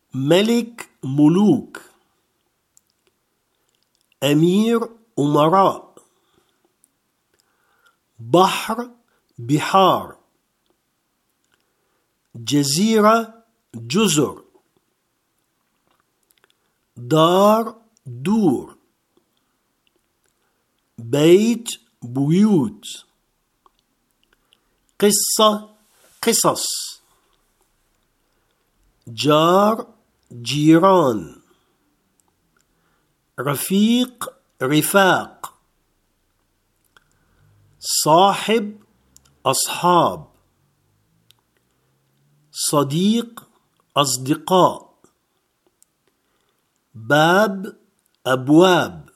ملك ملوك، أمير أمراء، بحر بحار، جزيرة جزر، دار دور، بيت بيوت، قصة قصص، جار جيران، رفيق رفاق، صاحب أصحاب، صديق أصدقاء، باب أبواب،